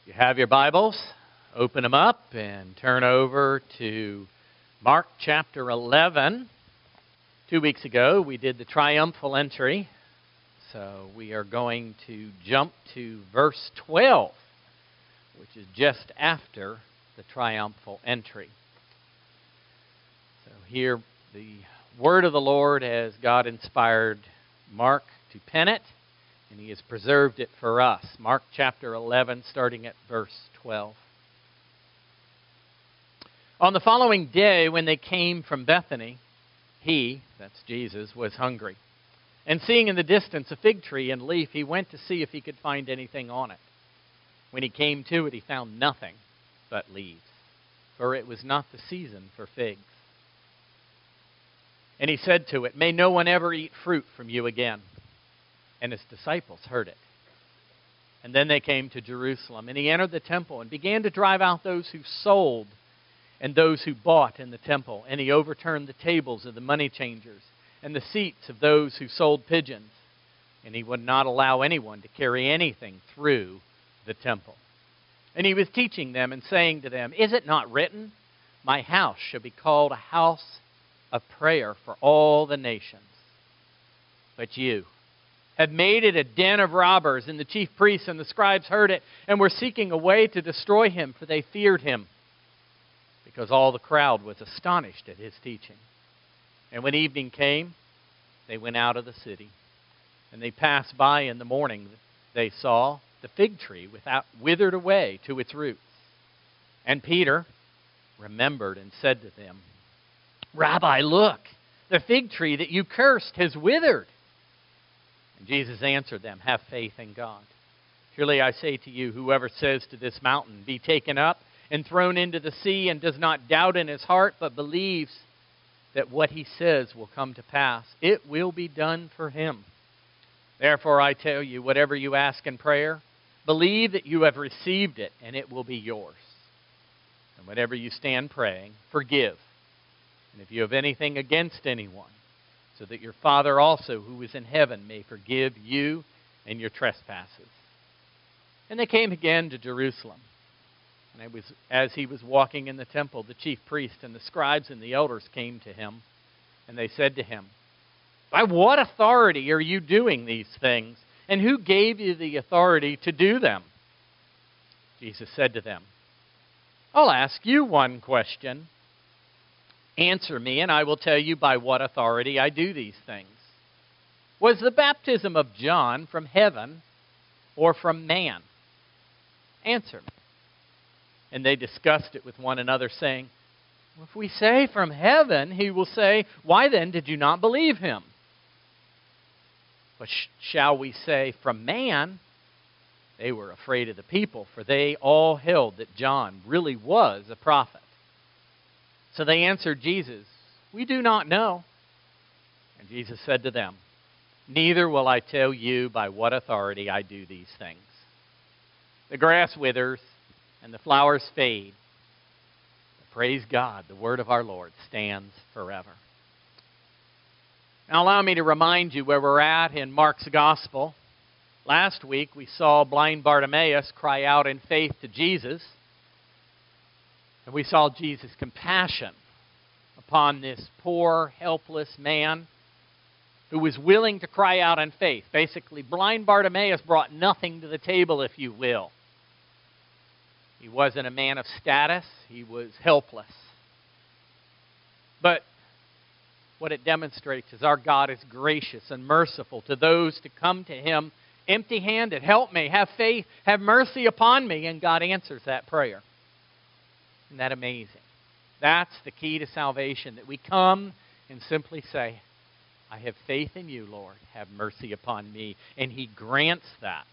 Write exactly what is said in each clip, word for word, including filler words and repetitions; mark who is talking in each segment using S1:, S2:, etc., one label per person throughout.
S1: You have your Bibles, open them up and turn over to Mark chapter eleven. Two weeks ago we did the triumphal entry, so we are going to jump to verse twelve, which is just after the triumphal entry. So here the word of the Lord as God inspired Mark to pen it, and he has preserved it for us. Mark chapter eleven, starting at verse twelve. On the following day, when they came from Bethany, he, that's Jesus, was hungry. And seeing in the distance a fig tree and leaf, he went to see if he could find anything on it. When he came to it, he found nothing but leaves, for it was not the season for figs. And he said to it, "May no one ever eat fruit from you again." And his disciples heard it. And then they came to Jerusalem, and he entered the temple and began to drive out those who sold and those who bought in the temple. And he overturned the tables of the money changers and the seats of those who sold pigeons. And he would not allow anyone to carry anything through the temple. And he was teaching them and saying to them, "Is it not written, 'My house shall be called a house of prayer for all the nations'? But you have made it a den of robbers." And the chief priests and the scribes heard it and were seeking a way to destroy him, for they feared him, because all the crowd was astonished at his teaching. And when evening came, they went out of the city. And they passed by in the morning. They saw the fig tree without withered away to its roots. And Peter remembered and said to them, "Rabbi, look, the fig tree that you cursed has withered." And Jesus answered them, "Have faith in God. Surely I say to you, whoever says to this mountain, 'Be taken up and thrown into the sea,' and does not doubt in his heart, but believes that what he says will come to pass, it will be done for him. Therefore I tell you, whatever you ask in prayer, believe that you have received it, and it will be yours. And whenever you stand praying, forgive. And if you have anything against anyone, so that your Father also who is in heaven may forgive you and your trespasses." And they came again to Jerusalem. And it was as he was walking in the temple, the chief priests and the scribes and the elders came to him. And they said to him, "By what authority are you doing these things? And who gave you the authority to do them?" Jesus said to them, "I'll ask you one question. Answer me, and I will tell you by what authority I do these things. Was the baptism of John from heaven or from man? Answer me." And they discussed it with one another, saying, "If we say from heaven, he will say, 'Why then did you not believe him?' But sh- shall we say from man?" They were afraid of the people, for they all held that John really was a prophet. So they answered Jesus, "We do not know." And Jesus said to them, "Neither will I tell you by what authority I do these things. The grass withers and the flowers fade. But praise God, the word of our Lord stands forever." Now allow me to remind you where we're at in Mark's gospel. Last week we saw blind Bartimaeus cry out in faith to Jesus. And we saw Jesus' compassion upon this poor, helpless man who was willing to cry out in faith. Basically, blind Bartimaeus brought nothing to the table, if you will. He wasn't a man of status. He was helpless. But what it demonstrates is our God is gracious and merciful to those to come to him empty-handed. "Help me, have faith, have mercy upon me." And God answers that prayer. Isn't that amazing? That's the key to salvation, that we come and simply say, "I have faith in you, Lord. Have mercy upon me." And he grants that.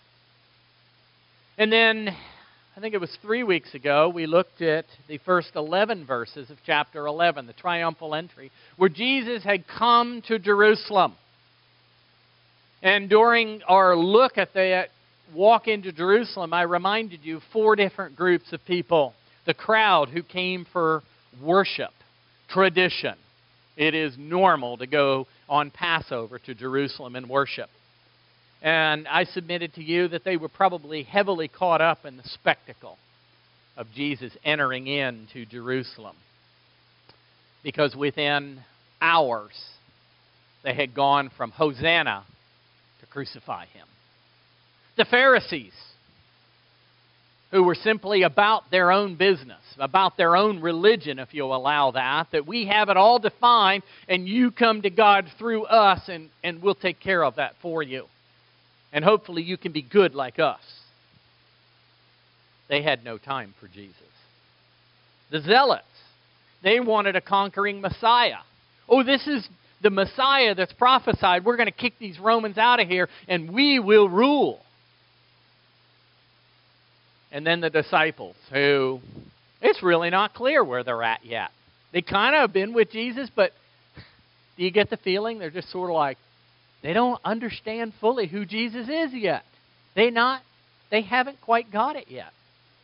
S1: And then, I think it was three weeks ago, we looked at the first eleven verses of chapter eleven, the triumphal entry, where Jesus had come to Jerusalem. And during our look at that walk into Jerusalem, I reminded you four different groups of people. The crowd who came for worship, tradition. It is normal to go on Passover to Jerusalem and worship. And I submitted to you that they were probably heavily caught up in the spectacle of Jesus entering into Jerusalem. Because within hours, they had gone from Hosanna to crucify him. The Pharisees, who were simply about their own business, about their own religion, if you'll allow that, that we have it all defined and you come to God through us and, and we'll take care of that for you. And hopefully you can be good like us. They had no time for Jesus. The Zealots, they wanted a conquering Messiah. Oh, this is the Messiah that's prophesied. We're going to kick these Romans out of here and we will rule. And then the disciples, who it's really not clear where they're at yet. They kind of have been with Jesus, but do you get the feeling they're just sort of like, they don't understand fully who Jesus is yet. They not, they haven't quite got it yet.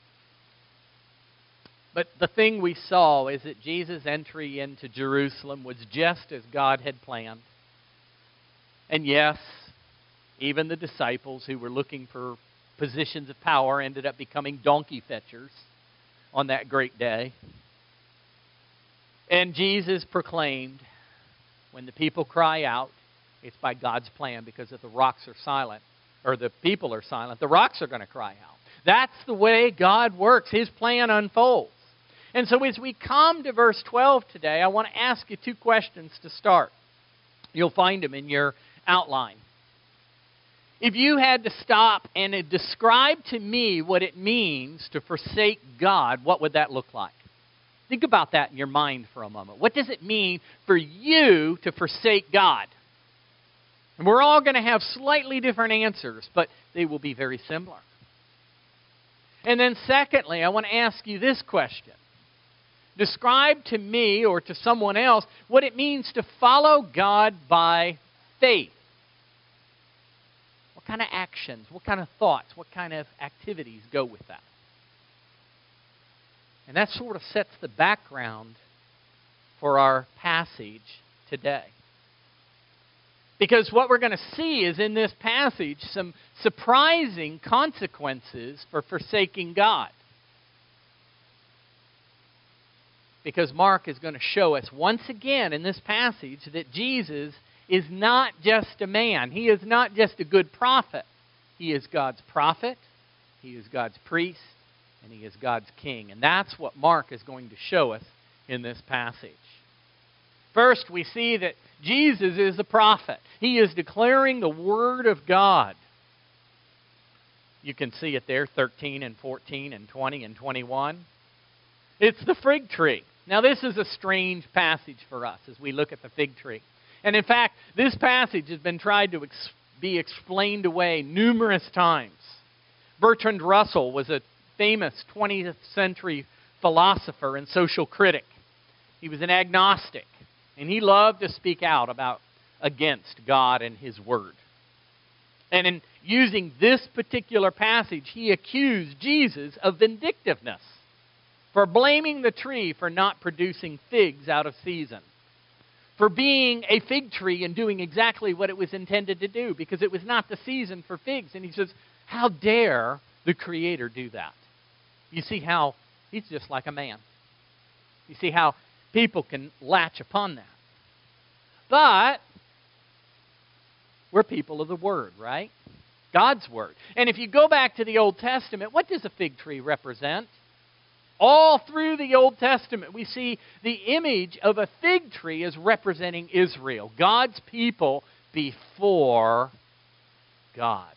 S1: But the thing we saw is that Jesus' entry into Jerusalem was just as God had planned. And yes, even the disciples who were looking for positions of power ended up becoming donkey fetchers on that great day. And Jesus proclaimed, when the people cry out, it's by God's plan, because if the rocks are silent, or the people are silent, the rocks are going to cry out. That's the way God works. His plan unfolds. And so as we come to verse twelve today, I want to ask you two questions to start. You'll find them in your outline. If you had to stop and describe to me what it means to forsake God, what would that look like? Think about that in your mind for a moment. What does it mean for you to forsake God? And we're all going to have slightly different answers, but they will be very similar. And then secondly, I want to ask you this question. Describe to me or to someone else what it means to follow God by faith. What kind of actions, what kind of thoughts, what kind of activities go with that? And that sort of sets the background for our passage today. Because what we're going to see is in this passage some surprising consequences for forsaking God. Because Mark is going to show us once again in this passage that Jesus is not just a man. He is not just a good prophet. He is God's prophet, he is God's priest, and he is God's king. And that's what Mark is going to show us in this passage. First, we see that Jesus is a prophet. He is declaring the Word of God. You can see it there, thirteen and fourteen and twenty and twenty-one. It's the fig tree. Now, this is a strange passage for us as we look at the fig tree. And in fact, this passage has been tried to ex- be explained away numerous times. Bertrand Russell was a famous twentieth century philosopher and social critic. He was an agnostic, and he loved to speak out about against God and His Word. And in using this particular passage, he accused Jesus of vindictiveness for blaming the tree for not producing figs out of season, for being a fig tree and doing exactly what it was intended to do, because it was not the season for figs. And he says, how dare the Creator do that? You see how he's just like a man. You see how people can latch upon that. But we're people of the Word, right? God's Word. And if you go back to the Old Testament, what does a fig tree represent? All through the Old Testament, we see the image of a fig tree as representing Israel, God's people before God.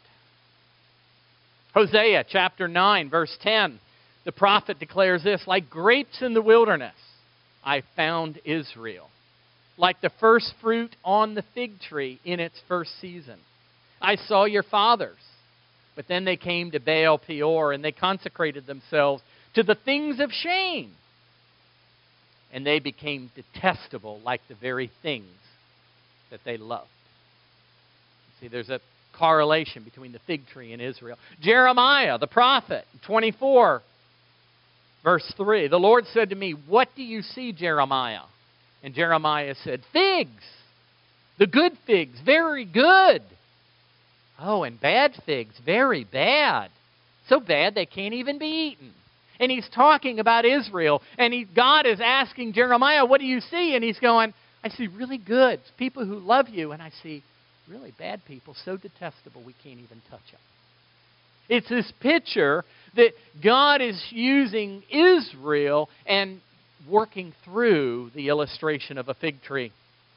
S1: Hosea chapter nine, verse ten, the prophet declares this, like grapes in the wilderness, I found Israel. Like the first fruit on the fig tree in its first season. I saw your fathers, but then they came to Baal Peor and they consecrated themselves to the things of shame. And they became detestable like the very things that they loved. See, there's a correlation between the fig tree and Israel. Jeremiah, the prophet, twenty-four, verse three. The Lord said to me, what do you see, Jeremiah? And Jeremiah said, figs, the good figs, very good. Oh, and bad figs, very bad. So bad they can't even be eaten. And he's talking about Israel, and he, God is asking Jeremiah, what do you see? And he's going, I see really good people who love you, and I see really bad people, so detestable we can't even touch them. It's this picture that God is using Israel and working through the illustration of a fig tree.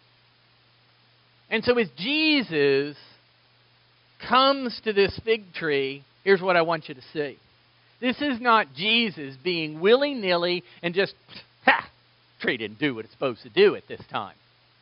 S1: And so as Jesus comes to this fig tree, here's what I want you to see. This is not Jesus being willy-nilly and just, ha, tree didn't do what it's supposed to do at this time.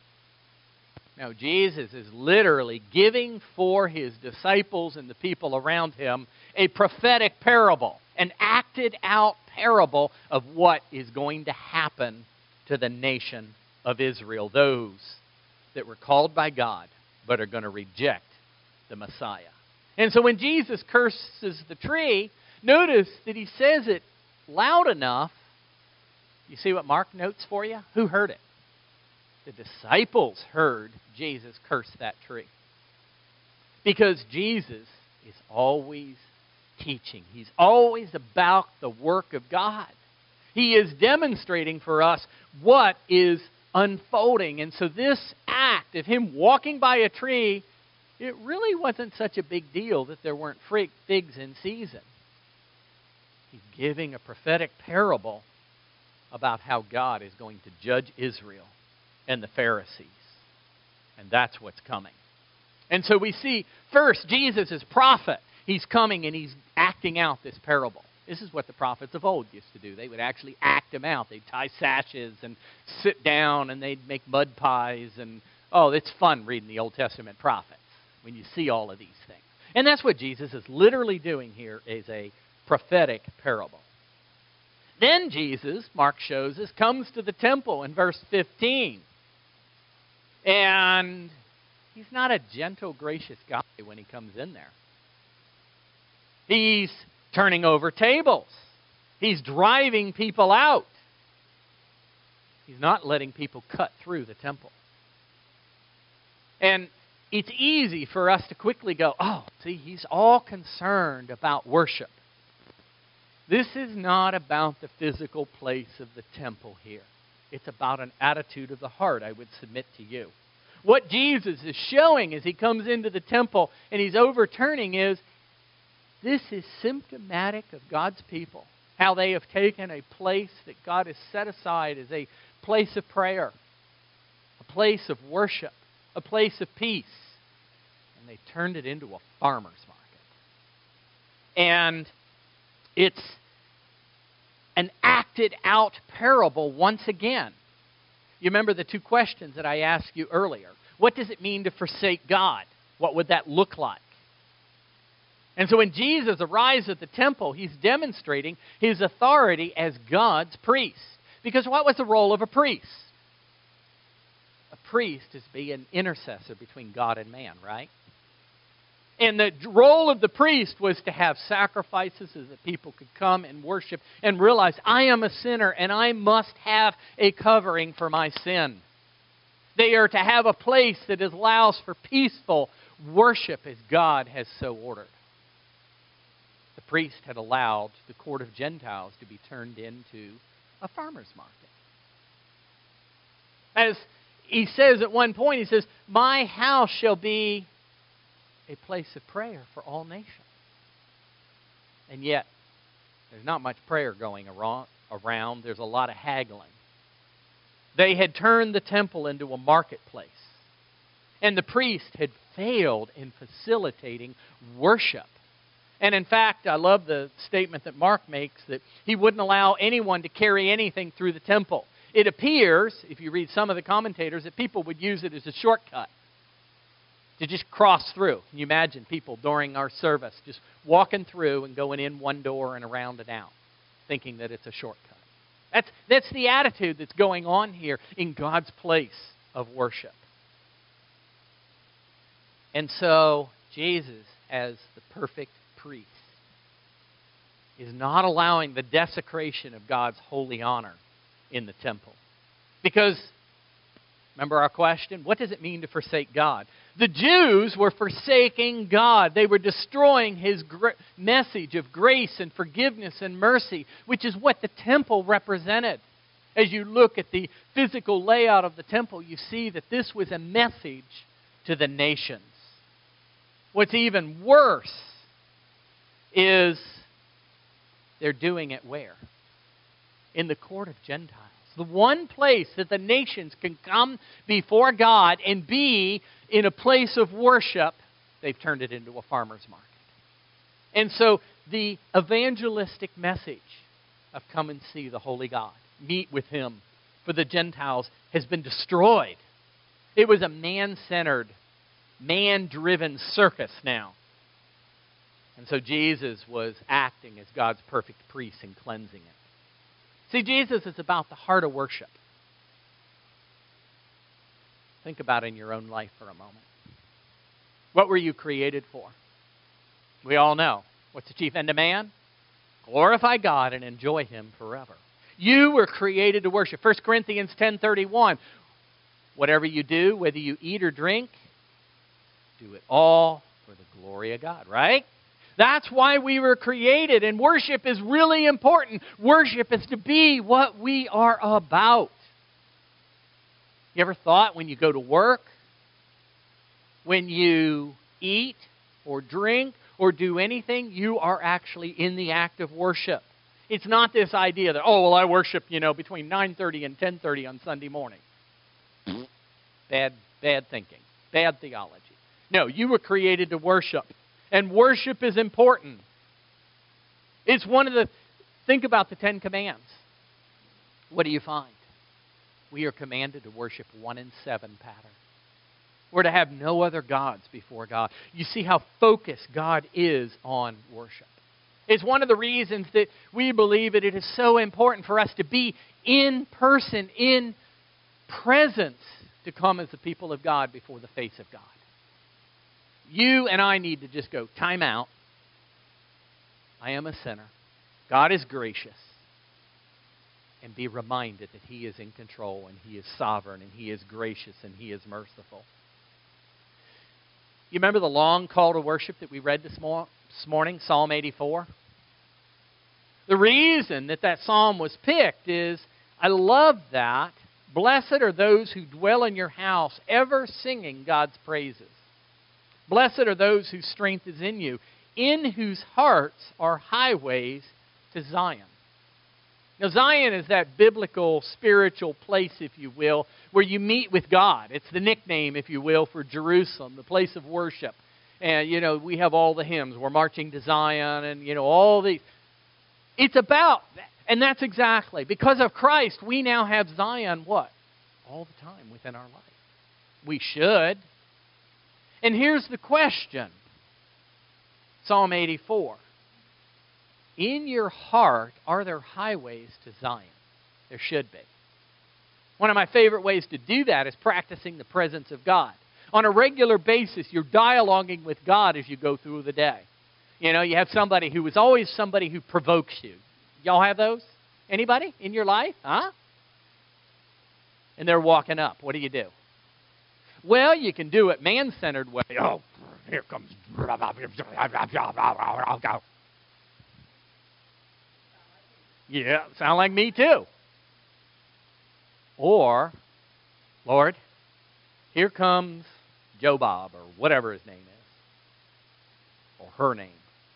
S1: No, Jesus is literally giving for his disciples and the people around him a prophetic parable, an acted out parable of what is going to happen to the nation of Israel, those that were called by God but are going to reject the Messiah. And so when Jesus curses the tree, notice that he says it loud enough. You see what Mark notes for you? Who heard it? The disciples heard Jesus curse that tree. Because Jesus is always teaching. He's always about the work of God. He is demonstrating for us what is unfolding. And so this act of him walking by a tree, it really wasn't such a big deal that there weren't figs in season. He's giving a prophetic parable about how God is going to judge Israel and the Pharisees. And that's what's coming. And so we see, first, Jesus is prophet. He's coming and he's acting out this parable. This is what the prophets of old used to do. They would actually act them out. They'd tie sashes and sit down and they'd make mud pies. And, oh, it's fun reading the Old Testament prophets when you see all of these things. And that's what Jesus is literally doing here, is a prophetic parable. Then Jesus, Mark shows us, comes to the temple in verse fifteen. And he's not a gentle, gracious guy when he comes in there. He's turning over tables. He's driving people out. He's not letting people cut through the temple. And it's easy for us to quickly go, oh, see, he's all concerned about worship. This is not about the physical place of the temple here. It's about an attitude of the heart, I would submit to you. What Jesus is showing as he comes into the temple and he's overturning is, this is symptomatic of God's people. How they have taken a place that God has set aside as a place of prayer, a place of worship, a place of peace. And they turned it into a farmer's market. And it's an acted out parable once again. You remember the two questions that I asked you earlier. What does it mean to forsake God? What would that look like? And so when Jesus arrives at the temple, he's demonstrating his authority as God's priest. Because what was the role of a priest? A priest is to be an intercessor between God and man, right? And the role of the priest was to have sacrifices so that people could come and worship and realize, I am a sinner and I must have a covering for my sin. They are to have a place that allows for peaceful worship as God has so ordered. The priest had allowed the court of Gentiles to be turned into a farmer's market. As he says at one point, he says, my house shall be a place of prayer for all nations. And yet, there's not much prayer going around. There's a lot of haggling. They had turned the temple into a marketplace. And the priest had failed in facilitating worship. And in fact, I love the statement that Mark makes that he wouldn't allow anyone to carry anything through the temple. It appears, if you read some of the commentators, that people would use it as a shortcut to just cross through. Can you imagine people during our service just walking through and going in one door and around and out, thinking that it's a shortcut? That's, that's the attitude that's going on here in God's place of worship. And so, Jesus, as the perfect priest, is not allowing the desecration of God's holy honor in the temple. Because Remember our question? What does it mean to forsake God? The Jews were forsaking God. They were destroying His gra- message of grace and forgiveness and mercy, which is what the temple represented. As you look at the physical layout of the temple, you see that this was a message to the nations. What's even worse is they're doing it where? In the court of Gentiles. The one place that the nations can come before God and be in a place of worship, they've turned it into a farmer's market. And so the evangelistic message of come and see the holy God, meet with Him for the Gentiles, has been destroyed. It was a man-centered, man-driven circus now. And so Jesus was acting as God's perfect priest and cleansing it. See, Jesus is about the heart of worship. Think about it in your own life for a moment. What were you created for? We all know. What's the chief end of man? Glorify God and enjoy Him forever. You were created to worship. First Corinthians ten thirty-one. Whatever you do, whether you eat or drink, do it all for the glory of God, right? That's why we were created, and worship is really important. Worship is to be what we are about. You ever thought when you go to work, when you eat or drink or do anything, you are actually in the act of worship? It's not this idea that, oh, well, I worship, you know, between nine thirty and ten thirty on Sunday morning. Bad, bad thinking. Bad theology. No, you were created to worship. And worship is important. It's one of the, think about the Ten Commands. What do you find? We are commanded to worship one in seven pattern. We're to have no other gods before God. You see how focused God is on worship. It's one of the reasons that we believe that it is so important for us to be in person, in presence, to come as the people of God before the face of God. You and I need to just go, time out. I am a sinner. God is gracious. And be reminded that He is in control and He is sovereign and He is gracious and He is merciful. You remember the long call to worship that we read this, mor- this morning, Psalm eighty-four? The reason that that psalm was picked is, I love that. Blessed are those who dwell in your house, ever singing God's praises. Blessed are those whose strength is in you, in whose hearts are highways to Zion. Now, Zion is that biblical, spiritual place, if you will, where you meet with God. It's the nickname, if you will, for Jerusalem, the place of worship. And, you know, we have all the hymns. We're marching to Zion and, you know, all these. It's about, and that's exactly, because of Christ, we now have Zion, what? All the time within our life. We should. And here's the question. Psalm eighty-four. In your heart, are there highways to Zion? There should be. One of my favorite ways to do that is practicing the presence of God. On a regular basis, you're dialoguing with God as you go through the day. You know, you have somebody who is always somebody who provokes you. Y'all have those? Anybody in your life? Huh? And they're walking up. What do you do? Well, you can do it man-centered way. Oh, here comes. Yeah, sound like me too. Or, Lord, here comes Joe Bob or whatever his name is. Or her name.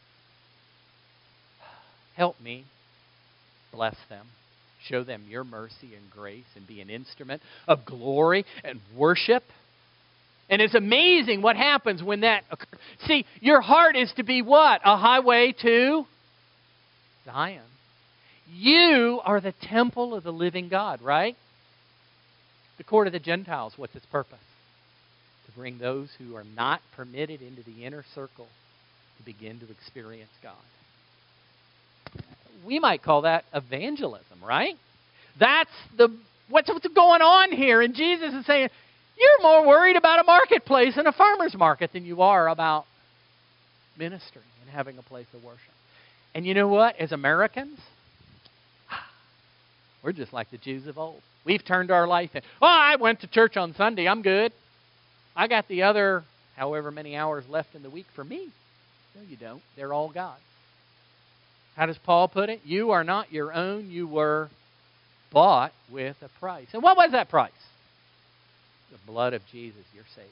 S1: Help me. Bless them. Show them your mercy and grace and be an instrument of glory and worship. And it's amazing what happens when that occurs. See, your heart is to be what? A highway to Zion. You are the temple of the living God, right? The court of the Gentiles, what's its purpose? To bring those who are not permitted into the inner circle to begin to experience God. We might call that evangelism, right? That's the what's, what's going on here. And Jesus is saying, you're more worried about a marketplace and a farmer's market than you are about ministry and having a place of worship. And you know what? As Americans, we're just like the Jews of old. We've turned our life in. Oh, I went to church on Sunday. I'm good. I got the other however many hours left in the week for me. No, you don't. They're all God's. How does Paul put it? You are not your own. You were bought with a price. And what was that price? The blood of Jesus, your Savior.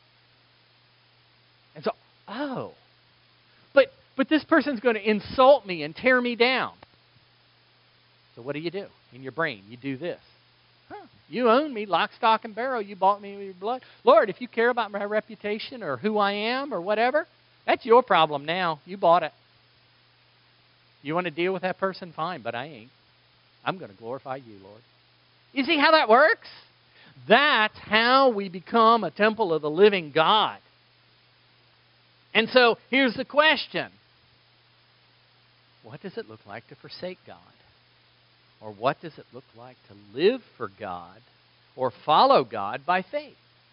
S1: And so, oh, but but this person's going to insult me and tear me down. So what do you do? In your brain, you do this. Huh. You own me, lock, stock, and barrel. You bought me with your blood. Lord, if you care about my reputation or who I am or whatever, that's your problem now. You bought it. You want to deal with that person? Fine, but I ain't. I'm going to glorify you, Lord. You see how that works? That's how we become a temple of the living God. And so here's the question. What does it look like to forsake God? Or what does it look like to live for God or follow God by faith?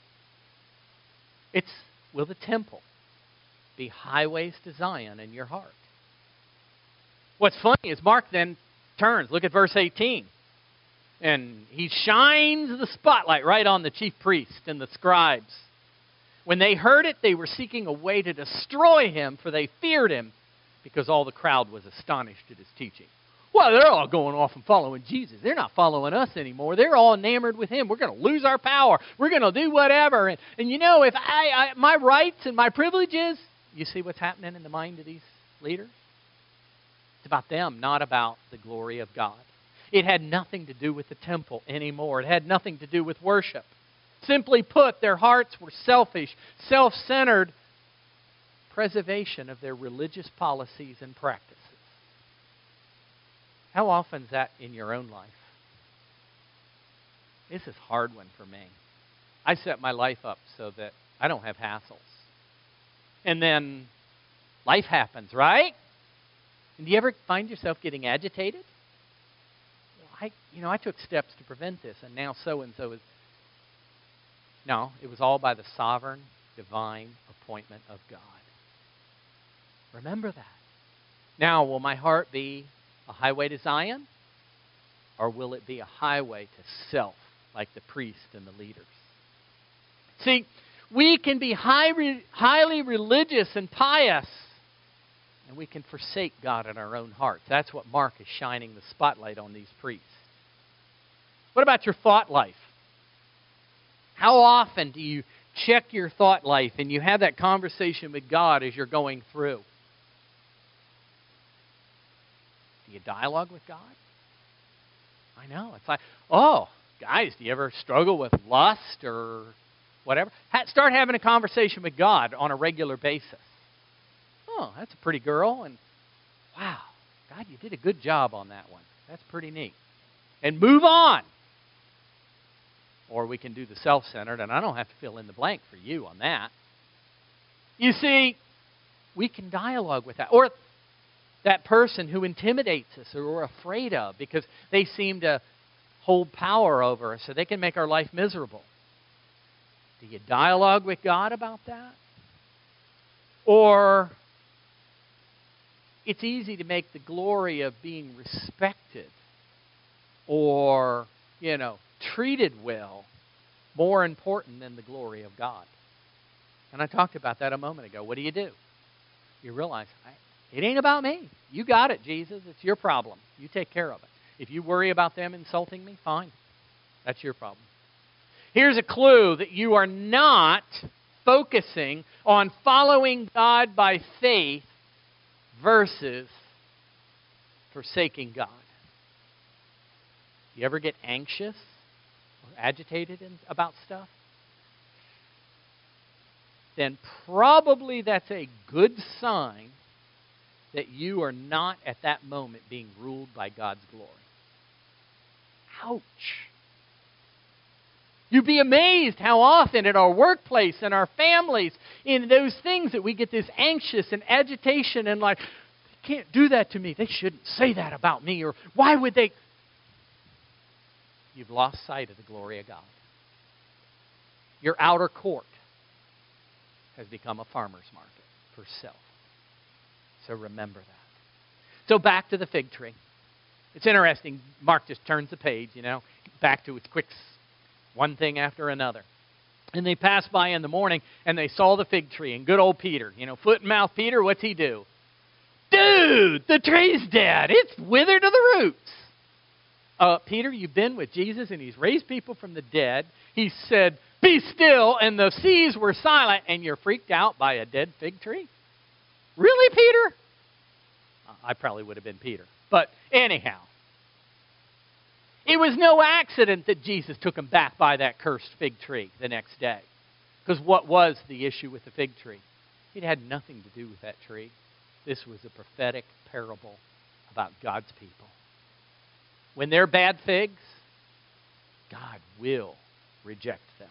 S1: It's, will the temple be highways to Zion in your heart? What's funny is Mark then turns. Look at verse eighteen. And he shines the spotlight right on the chief priest and the scribes. When they heard it, they were seeking a way to destroy him, for they feared him, because all the crowd was astonished at his teaching. Well, they're all going off and following Jesus. They're not following us anymore. They're all enamored with him. We're going to lose our power. We're going to do whatever. And, and you know, if I, I my rights and my privileges, you see what's happening in the mind of these leaders? It's about them, not about the glory of God. It had nothing to do with the temple anymore. It had nothing to do with worship. Simply put, their hearts were selfish, self-centered preservation of their religious policies and practices. How often is that in your own life? This is a hard one for me. I set my life up so that I don't have hassles. And then life happens, right? And do you ever find yourself getting agitated? I, you know, I took steps to prevent this, and now so-and-so is... No, it was all by the sovereign, divine appointment of God. Remember that. Now, will my heart be a highway to Zion? Or will it be a highway to self, like the priest and the leaders? See, we can be high, highly religious and pious, and we can forsake God in our own hearts. That's what Mark is shining the spotlight on these priests. What about your thought life? How often do you check your thought life and you have that conversation with God as you're going through? Do you dialogue with God? I know. It's like, oh, guys, do you ever struggle with lust or whatever? Start having a conversation with God on a regular basis. Oh, that's a pretty girl, and wow, God, you did a good job on that one. That's pretty neat. And move on. Or we can do the self-centered, and I don't have to fill in the blank for you on that. You see, we can dialogue with that. Or that person who intimidates us or we're afraid of because they seem to hold power over us so they can make our life miserable. Do you dialogue with God about that? Or it's easy to make the glory of being respected or, you know, treated well more important than the glory of God. And I talked about that a moment ago. What do you do? You realize, it ain't about me. You got it, Jesus. It's your problem. You take care of it. If you worry about them insulting me, fine. That's your problem. Here's a clue that you are not focusing on following God by faith versus forsaking God. You ever get anxious or agitated in, about stuff? Then probably that's a good sign that you are not at that moment being ruled by God's glory. Ouch. You'd be amazed how often in our workplace, in our families, in those things that we get this anxious and agitation and like, they can't do that to me. They shouldn't say that about me. Or why would they? You've lost sight of the glory of God. Your outer court has become a farmer's market for self. So remember that. So back to the fig tree. It's interesting. Mark just turns the page, you know. back to its quicks, one thing after another. And they passed by in the morning, and they saw the fig tree. And good old Peter, you know, foot and mouth Peter, what's he do? Dude, the tree's dead. It's withered to the roots. Uh, Peter, you've been with Jesus, and he's raised people from the dead. He said, be still, and the seas were silent, and you're freaked out by a dead fig tree? Really, Peter? I probably would have been Peter. But anyhow, it was no accident that Jesus took him back by that cursed fig tree the next day. Because what was the issue with the fig tree? It had nothing to do with that tree. This was a prophetic parable about God's people. When they're bad figs, God will reject them.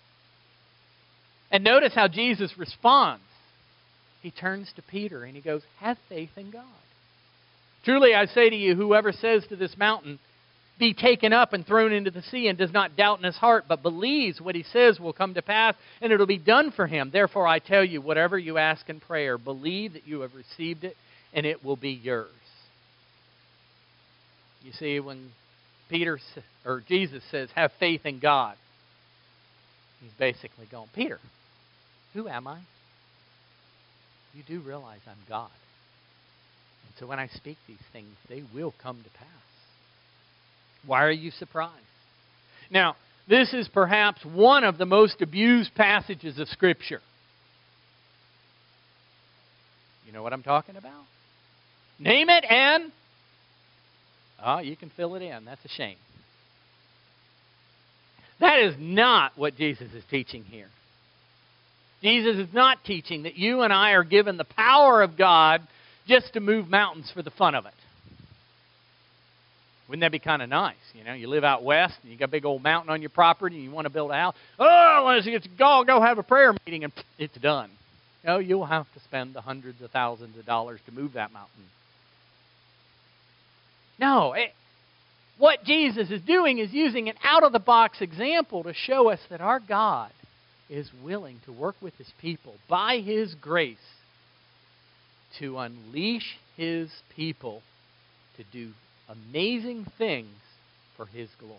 S1: And notice how Jesus responds. He turns to Peter and he goes, have faith in God. Truly I say to you, whoever says to this mountain, be taken up and thrown into the sea, and does not doubt in his heart, but believes what he says will come to pass, and it'll be done for him. Therefore I tell you, whatever you ask in prayer, believe that you have received it, and it will be yours. You see, when Peter or Jesus says, have faith in God, he's basically going, Peter, who am I? You do realize I'm God. And so when I speak these things, they will come to pass. Why are you surprised? Now, this is perhaps one of the most abused passages of Scripture. You know what I'm talking about? Name it and... Oh, you can fill it in. That's a shame. That is not what Jesus is teaching here. Jesus is not teaching that you and I are given the power of God just to move mountains for the fun of it. Wouldn't that be kind of nice? You know, you live out west and you got a big old mountain on your property and you want to build a house. Oh, let's get go, go have a prayer meeting and it's done. No, you'll have to spend the hundreds of thousands of dollars to move that mountain. No, it, what Jesus is doing is using an out-of-the-box example to show us that our God is willing to work with His people by His grace to unleash His people to do amazing things for His glory.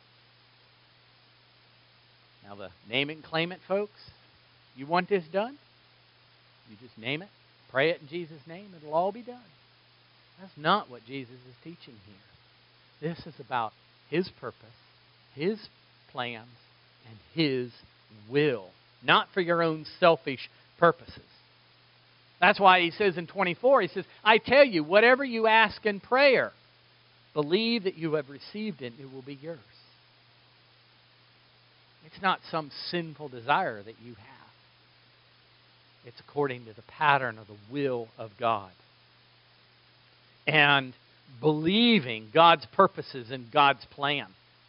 S1: Now the name it and claim it, folks. You want this done? You just name it, pray it in Jesus' name, it'll all be done. That's not what Jesus is teaching here. This is about His purpose, His plans, and His will. Not for your own selfish purposes. That's why He says in twenty-four, He says, I tell you, whatever you ask in prayer, believe that you have received it, it will be yours. It's not some sinful desire that you have. It's according to the pattern of the will of God. And believing God's purposes and God's plan.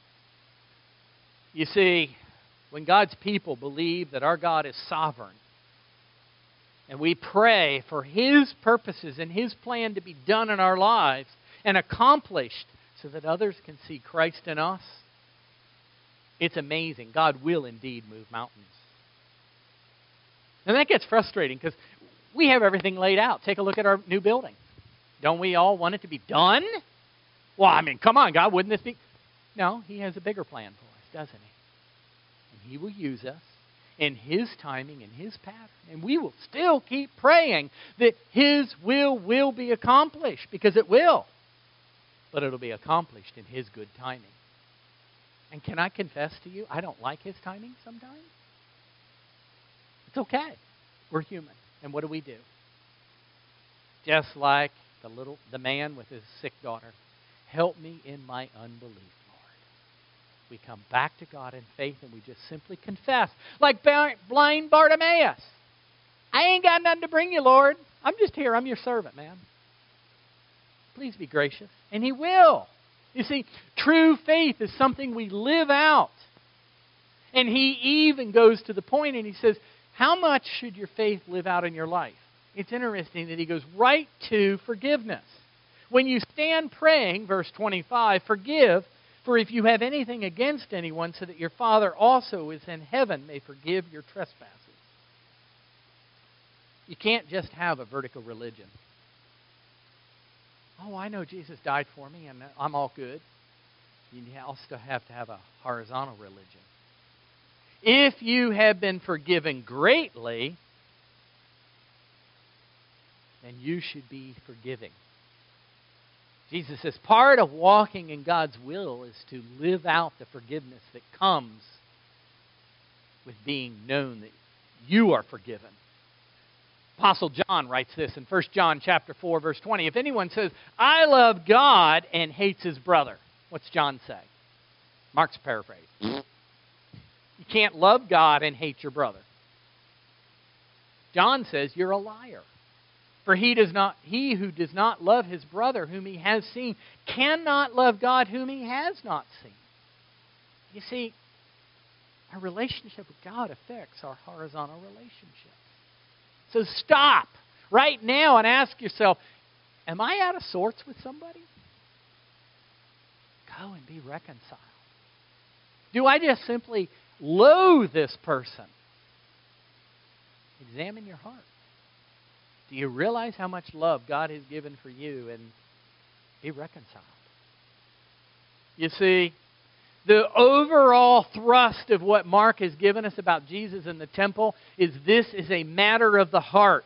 S1: You see, when God's people believe that our God is sovereign, and we pray for His purposes and His plan to be done in our lives and accomplished so that others can see Christ in us, it's amazing. God will indeed move mountains. And that gets frustrating because we have everything laid out. Take a look at our new building. Don't we all want it to be done? Well, I mean, come on, God, wouldn't this be... No, He has a bigger plan for us, doesn't He? And He will use us in His timing and His pattern. And we will still keep praying that His will will be accomplished, because it will. But it'll be accomplished in His good timing. And can I confess to you, I don't like His timing sometimes. It's okay. We're human. And what do we do? Just like the little the man with his sick daughter. Help me in my unbelief, Lord. We come back to God in faith and we just simply confess. Like blind Bartimaeus. I ain't got nothing to bring you, Lord. I'm just here. I'm your servant, man. Please be gracious. And He will. You see, true faith is something we live out. And He even goes to the point and He says, how much should your faith live out in your life? It's interesting that He goes right to forgiveness. When you stand praying, verse twenty-five, forgive, for if you have anything against anyone, so that your Father also is in heaven may forgive your trespasses. You can't just have a vertical religion. Oh, I know Jesus died for me and I'm all good. you also have to have a horizontal religion. If you have been forgiven greatly, then you should be forgiving. Jesus says part of walking in God's will is to live out the forgiveness that comes with being known that you are forgiven. Apostle John writes this in First John chapter four, verse twenty. If anyone says, I love God and hates his brother, what's John say? Mark's paraphrase. You can't love God and hate your brother. John says you're a liar. For he does not he who does not love his brother whom he has seen cannot love God whom he has not seen. You see, our relationship with God affects our horizontal relationships. So stop right now and ask yourself, am I out of sorts with somebody? Go and be reconciled. Do I just simply loathe this person? Examine your heart. Do you realize how much love God has given for you, and be reconciled? You see, the overall thrust of what Mark has given us about Jesus and the temple is this is a matter of the heart.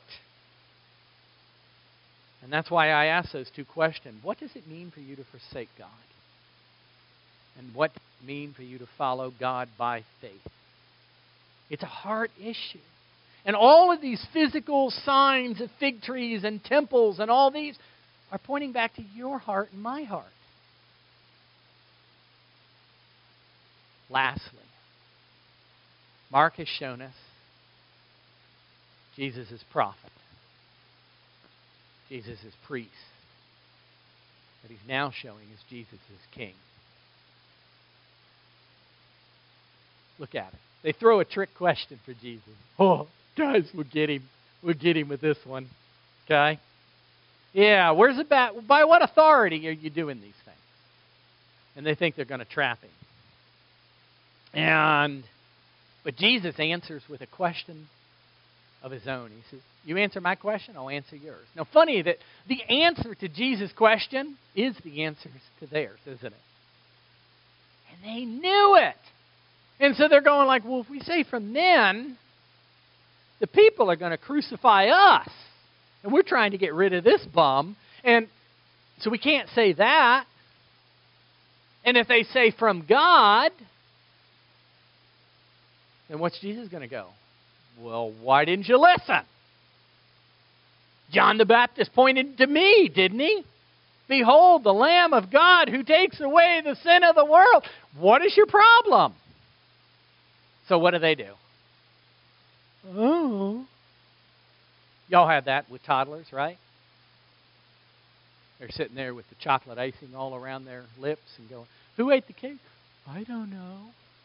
S1: And that's why I ask those two questions. What does it mean for you to forsake God? And what does it mean for you to follow God by faith? It's a heart issue. And all of these physical signs of fig trees and temples and all these are pointing back to your heart and my heart. Lastly, Mark has shown us Jesus is prophet. Jesus is priest. What he's now showing is Jesus is king. Look at it. They throw a trick question for Jesus. Oh, guys, we'll get him. We'll get him with this one. Okay? Yeah, where's it back? By what authority are you doing these things? And they think they're going to trap him. And, but Jesus answers with a question of his own. He says, you answer my question, I'll answer yours. Now, funny that the answer to Jesus' question is the answer to theirs, isn't it? And they knew it. And so they're going like, well, if we say from then, the people are going to crucify us. And we're trying to get rid of this bum. And so we can't say that. And if they say from God, then what's Jesus going to go? Well, why didn't you listen? John the Baptist pointed to me, didn't he? Behold, the Lamb of God who takes away the sin of the world. What is your problem? So what do they do? Oh. Y'all had that with toddlers, right? They're sitting there with the chocolate icing all around their lips and going, who ate the cake? I don't know.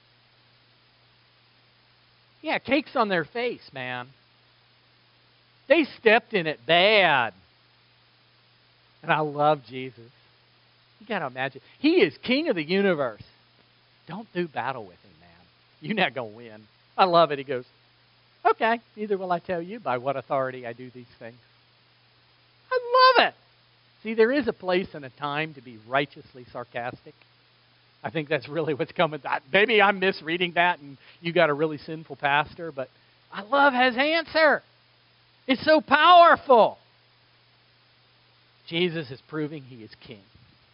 S1: Yeah, cake's on their face, man. They stepped in it bad. And I love Jesus. You got to imagine. He is king of the universe. Don't do battle with him, man. You're not going to win. I love it. He goes, okay, neither will I tell you by what authority I do these things. I love it. See, there is a place and a time to be righteously sarcastic. I think that's really what's coming. Maybe I'm misreading that and you got a really sinful pastor, but I love his answer. It's so powerful. Jesus is proving he is king.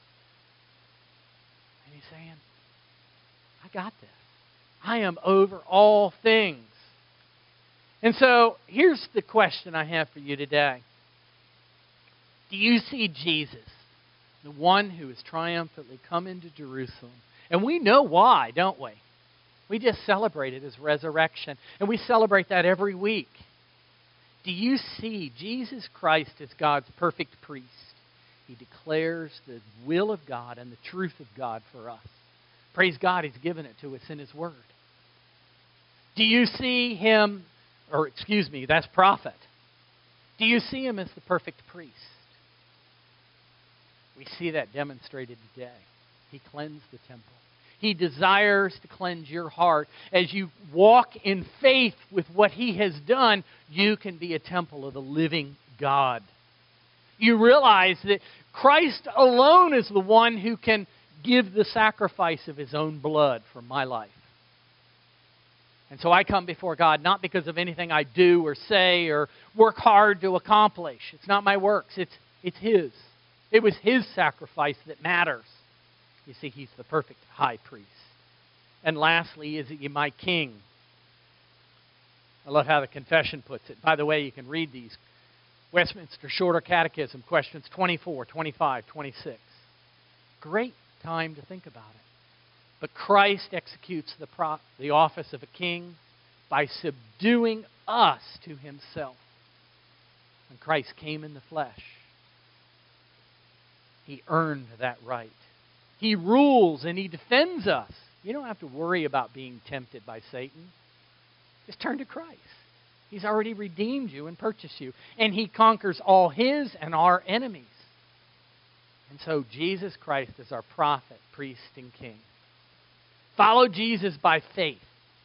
S1: And he's saying, I got this. I am over all things. And so here's the question I have for you today. Do you see Jesus, the one who has triumphantly come into Jerusalem? And we know why, don't we? We just celebrated his resurrection, and we celebrate that every week. Do you see Jesus Christ as God's perfect priest? He declares the will of God and the truth of God for us. Praise God, he's given it to us in his word. Do you see him, or excuse me, that's prophet. Do you see him as the perfect priest? We see that demonstrated today. He cleansed the temple. He desires to cleanse your heart. As you walk in faith with what he has done, you can be a temple of the living God. You realize that Christ alone is the one who can give the sacrifice of His own blood for my life. And so I come before God not because of anything I do or say or work hard to accomplish. It's not my works. It's, it's His. It was His sacrifice that matters. You see, He's the perfect high priest. And lastly, is He my King? I love how the confession puts it. By the way, you can read these. Westminster Shorter Catechism, questions twenty-four, twenty-five, twenty-six. Great time to think about it. But Christ executes the, pro- the office of a king by subduing us to Himself. When Christ came in the flesh, He earned that right. He rules and He defends us. You don't have to worry about being tempted by Satan. Just turn to Christ. He's already redeemed you and purchased you. And He conquers all His and our enemies. And so Jesus Christ is our prophet, priest, and king. Follow Jesus by faith.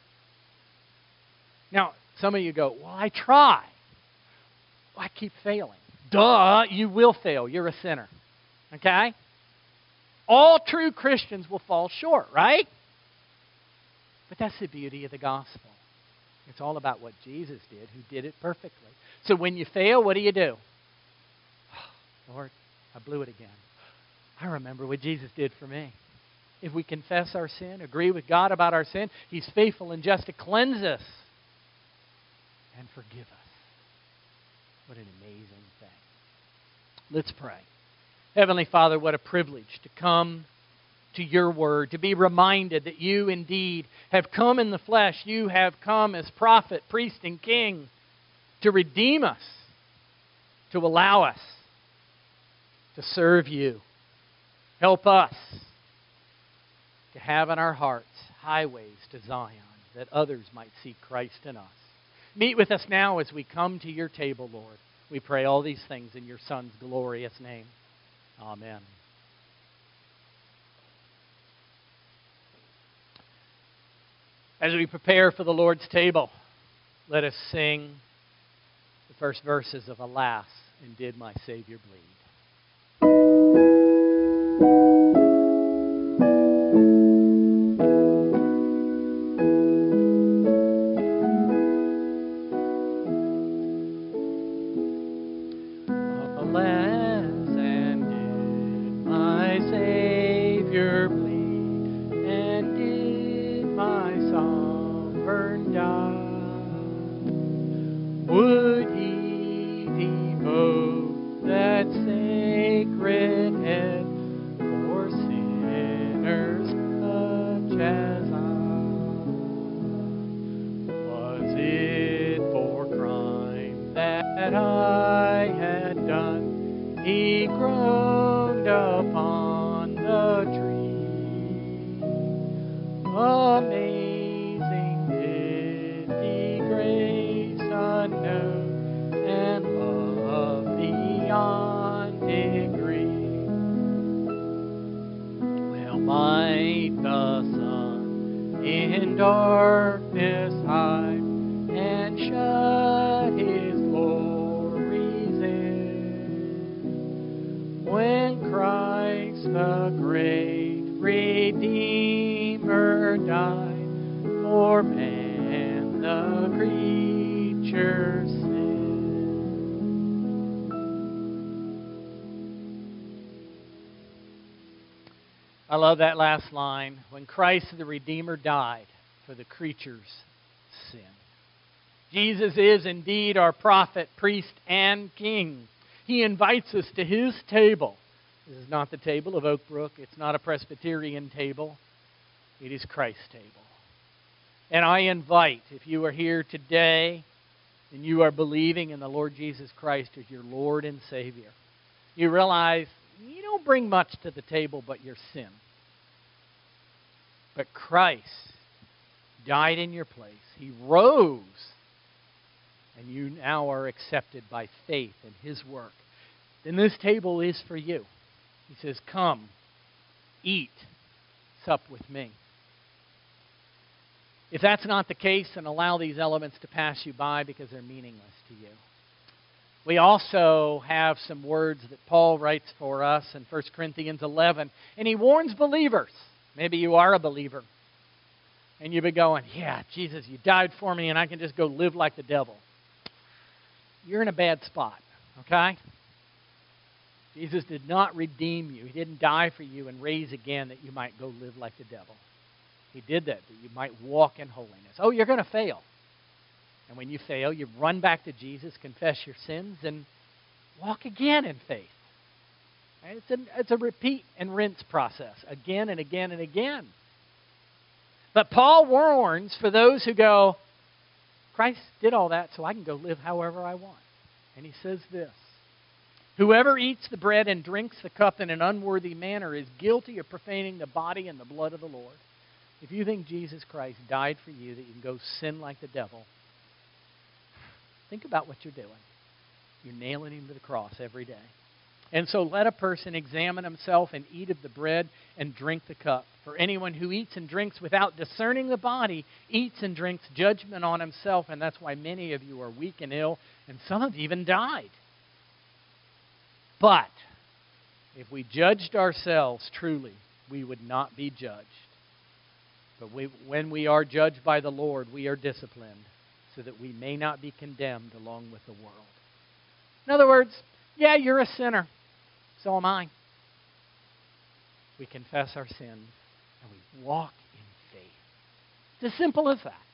S1: Now, some of you go, well, I try. Well, I keep failing. Duh, you will fail. You're a sinner. Okay? All true Christians will fall short, right? But that's the beauty of the gospel. It's all about what Jesus did, who did it perfectly. So when you fail, what do you do? Oh, Lord, I blew it again. I remember what Jesus did for me. If we confess our sin, agree with God about our sin, He's faithful and just to cleanse us and forgive us. What an amazing thing. Let's pray. Heavenly Father, what a privilege to come to Your Word, to be reminded that You indeed have come in the flesh. You have come as prophet, priest, and king to redeem us, to allow us to serve You. Help us to have in our hearts highways to Zion, that others might see Christ in us. Meet with us now as we come to Your table, Lord. We pray all these things in Your Son's glorious name. Amen. As we prepare for the Lord's table, let us sing the first verses of Alas, and Did My Savior Bleed? I love that last line. When Christ the Redeemer died for the creature's sin. Jesus is indeed our prophet, priest, and king. He invites us to His table. This is not the table of Oak Brook. It's not a Presbyterian table. It is Christ's table. And I invite, if you are here today and you are believing in the Lord Jesus Christ as your Lord and Savior, you realize you don't bring much to the table but your sin. But Christ died in your place. He rose. And you now are accepted by faith in His work. Then this table is for you. He says, come, eat, sup with me. If that's not the case, then allow these elements to pass you by because they're meaningless to you. We also have some words that Paul writes for us in First Corinthians eleven, and he warns believers. Maybe you are a believer, and you've been going, yeah, Jesus, you died for me, and I can just go live like the devil. You're in a bad spot, okay? Jesus did not redeem you. He didn't die for you and raise again that you might go live like the devil. He did that, that you might walk in holiness. Oh, you're going to fail. And when you fail, you run back to Jesus, confess your sins, and walk again in faith. Right? It's, a, it's a repeat and rinse process, again and again and again. But Paul warns for those who go, Christ did all that so I can go live however I want. And he says this, whoever eats the bread and drinks the cup in an unworthy manner is guilty of profaning the body and the blood of the Lord. If you think Jesus Christ died for you that you can go sin like the devil, think about what you're doing. You're nailing him to the cross every day. And so let a person examine himself and eat of the bread and drink the cup. For anyone who eats and drinks without discerning the body eats and drinks judgment on himself, and that's why many of you are weak and ill, and some have even died. But if we judged ourselves truly, we would not be judged. But we, when we are judged by the Lord, we are disciplined so that we may not be condemned along with the world. In other words, yeah, you're a sinner. So am I. We confess our sins and we walk in faith. It's as simple as that.